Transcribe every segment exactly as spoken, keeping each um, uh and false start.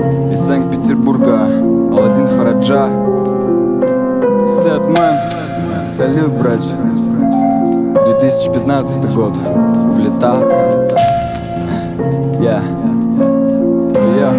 из Санкт-Петербурга, Аладдин Фараджа. Сэдмен, салют, братья. две тысячи пятнадцатый год, влетал. Я, я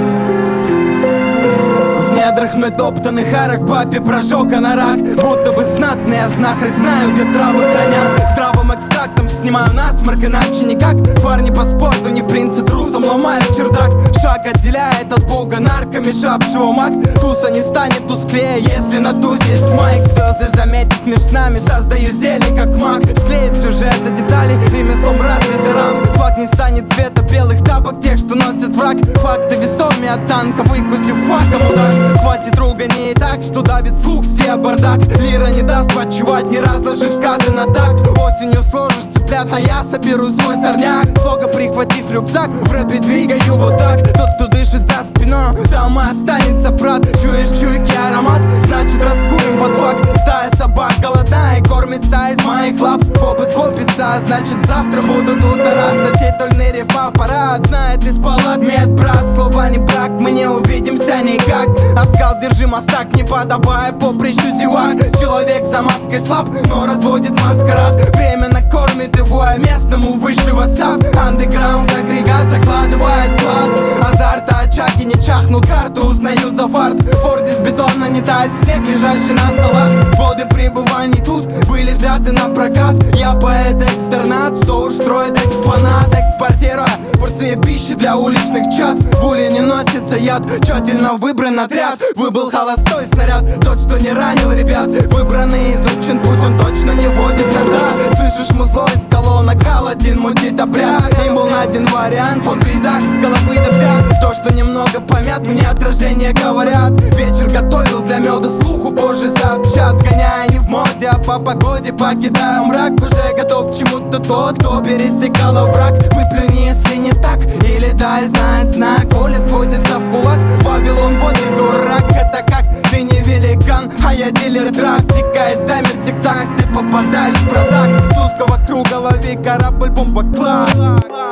в недрах мной топтанных арок папе прожег анорак. Будто бы знатные, я знахарь, знаю, где травы хранят. Здравым экстрактом снимаю насморк, иначе никак. Парни по спорту, не принцы, трусом ломают чердак. Шаг отделяет от бога наркомешавшего маг. Туса не станет тусклее, если на туз есть майк. Звезды, заметив меж нами, создаю зелье как маг. Склеит сюжет до деталей, ремеслом развитый ранг. Флаг не станет цвета белых тапок тех, что носят враг. Факты весомее от танка, выкусив факом удар. Хватит ругани и так, что давит слух, все бардак. Лира не даст почувать, не разложив сказы на такт. Осенью сложишь цыплят, а я соберу свой сорняк. Слога прихватив рюкзак, в рэпе двигаю вот так. Тот, кто дышит за спиной, там и останется брат. Чуешь чуйки аромат, значит раскурим под факт. Стая собак голодная, кормится из моих лап. Опыт копится, а значит завтра буду тут орать. Затетульный риф-аппарат знает из палат. Медбрат, слова не брак, мы не увидимся никак. Оскал держи мостак, не подобая поприщу зевак. Человек за маской слаб, но разводит маскарад. Время накормит его, а местному вышли васап. Андеграунд агрегат закладывает клад. Азарта очаги не чахнут, карту узнают за фарт. Форд из бетона не тает снег, лежащий на столах. Годы пребываний тут были взяты на прокат. Я поэт-экстернат, что уж строит экспонат. Экспортируя порции пищи для уличных чат. В уле не носится яд, тщательно выбран отряд. Выбыл холостой снаряд, тот, что не ранил ребят. Выбранный изучен путь, он точно не водит назад. Слышишь музло из колонок, Аладдин мутит обряд. Им был найден вариант, он пейзаж с головы до пят. То, что немного помят, мне отражение говорят. Вечер готовил для меда, слуху позже сообщат. Гоняя не в моде, а по погоде покидаю мрак. Уже готов к чему-то тот, кто пересекал овраг. Выплюни, если не так, или дай знает знак. Воля сводится в кулак, Вавилон водит дурак. Это как, ты не великан, а я дилер драк. Тикает таймер, тик-так, ты попадаешь в прозак. С узкого круга лови корабль, бомба-клад.